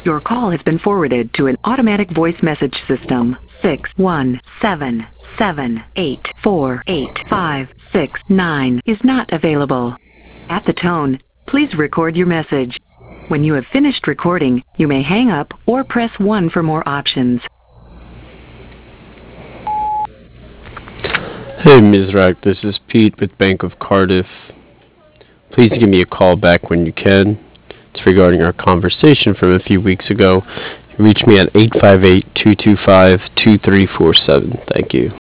Your call has been forwarded to an automatic voice message system. 61778485569 is not available. At the tone, please record your message. When you have finished recording, you may hang up or press 1 for more options. Hey Mizrak, this is Pete with Bank of Cardiff. Please give me a call back when you can. It's regarding our conversation from a few weeks ago. You reach me at 858-225-2347. Thank you.